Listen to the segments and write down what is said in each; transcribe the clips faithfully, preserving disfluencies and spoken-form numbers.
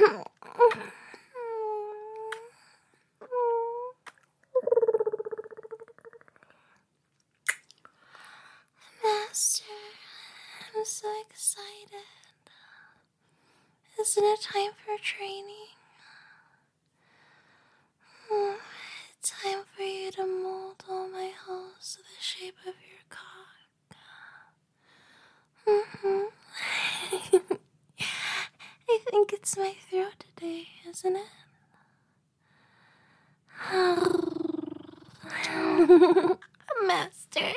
Master, I'm so excited. Isn't it time for training? Oh, time for you to mold all my holes to the shape of your cock. Mm-hmm. I think it's my throat today, isn't it? Master.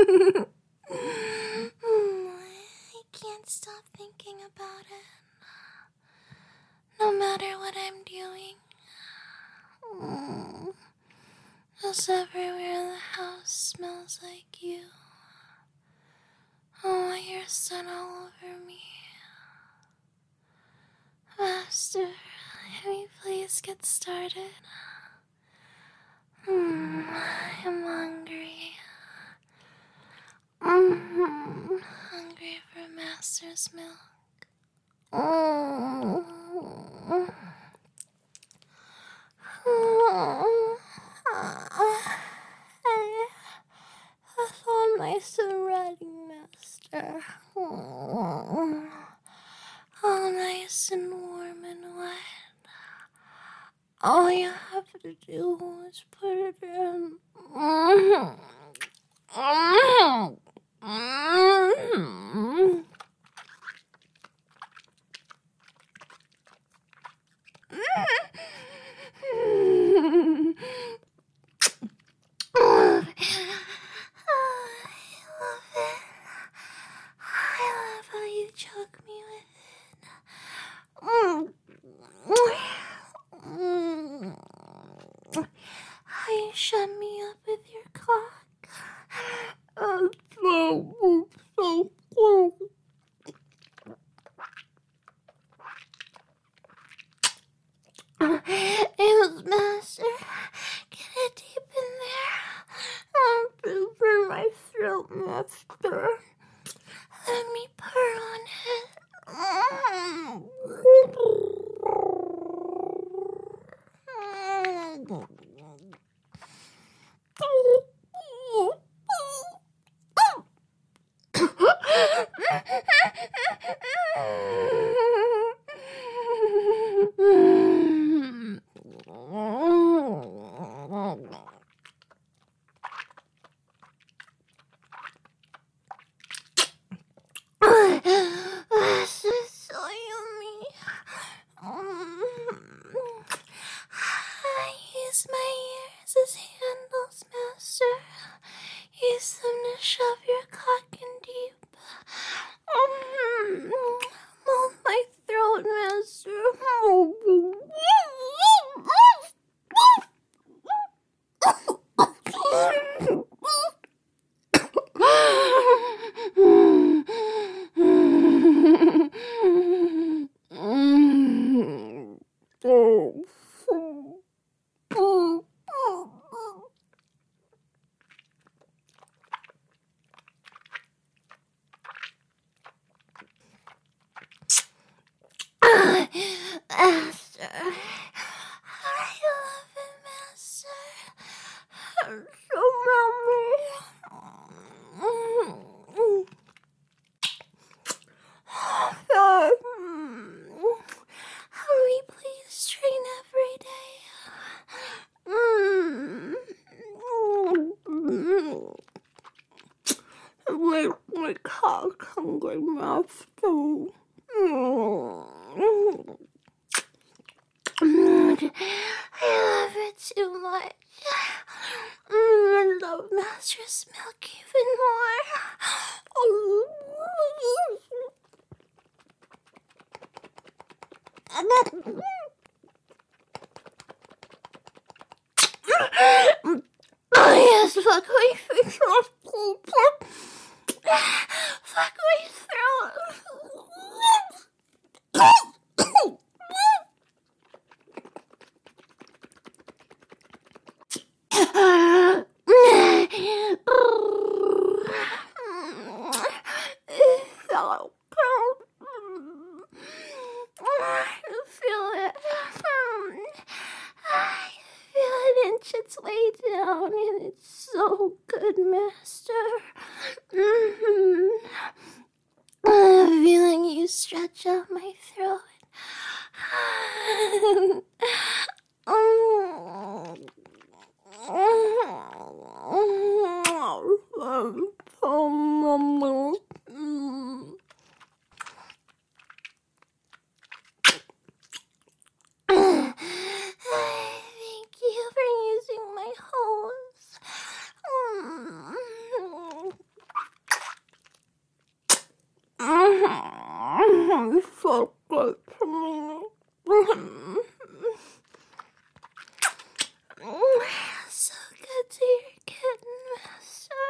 I can't stop thinking about it. No matter what I'm doing. Mm. Cause everywhere in the house smells like you. Oh, your scent all over me. Master, can we please get started? Mm, I'm hungry. Mm-hmm. Hungry for Master's milk. Mm. That's all nice and ready, Master. All nice and warm and wet. All you have to do is put it in. Mm-hmm. Mm-hmm. Mm-hmm. Choke me with it. Mm. How you shut me up with your cock. I'm so, so cool. Yes, Master. Get it deep in there. I'm in my throat, Master. Let me purr on it. Mm. This is so yummy. Um, I use my ears as handles, Master. Use them to shove your cock in deep. Um, mold my throat, Master. Master, I love it, Master. I'm so yummy. Can we please train every day? Make my cock hungry, Master. I love it too much. I love Master's milk even more. Oh yes, fuck my throat. Fuck my throat. I feel its way down, and it's so good, Master. Mm-hmm. I'm feeling you stretch out my throat. Thank you for using my hose. It's so good to me. So good to your kitten, Master.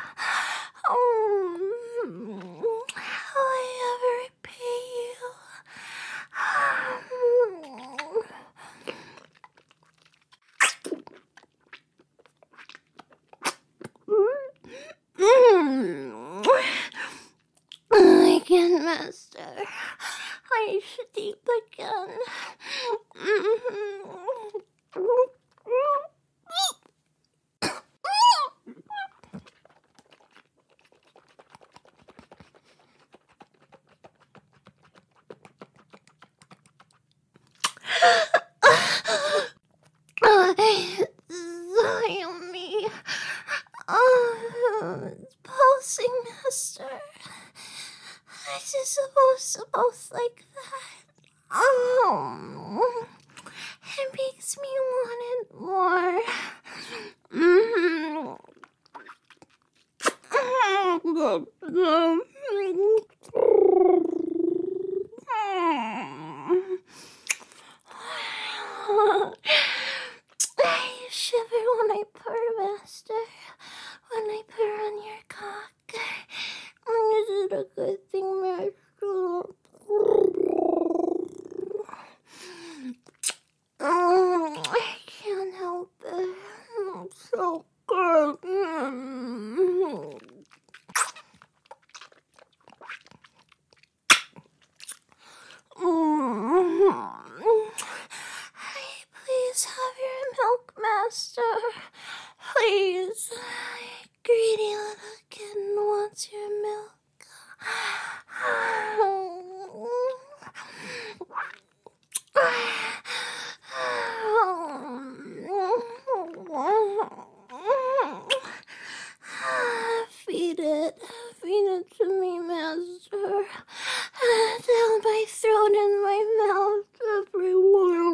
How I ever repay you? Again, Master. I should deep again. Yummy. Oh, it's pulsing, Master. I just supposed to pulse like that. Oh, it makes me want it more. Mm-hmm. You shiver when I purr, Master. When I purr on your cock. Is it a good thing, Master? I can't help it. It's so good. Please have your milk, Master. Please. Greedy little kitten wants your milk. Feed it. Feed it to me, Master. Down my throat and my mouth everywhere.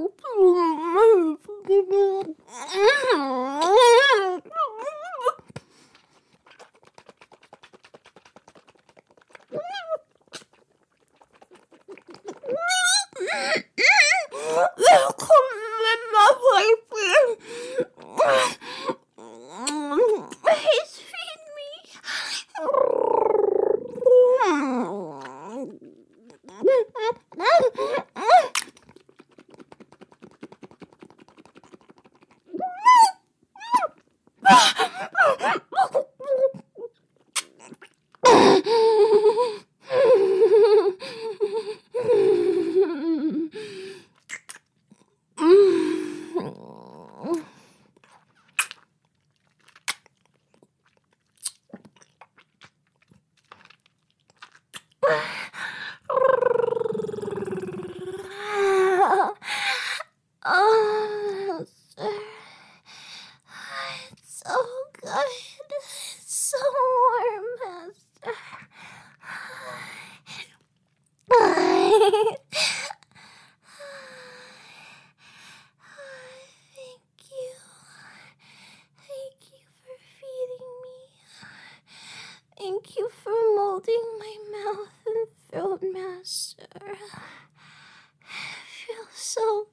Come in my playpen. Please feed me. Oh, sir. It's so good. It's so warm, Master. Thank you. Thank you for feeding me. Thank you for molding my mouth and throat, Master. It feels so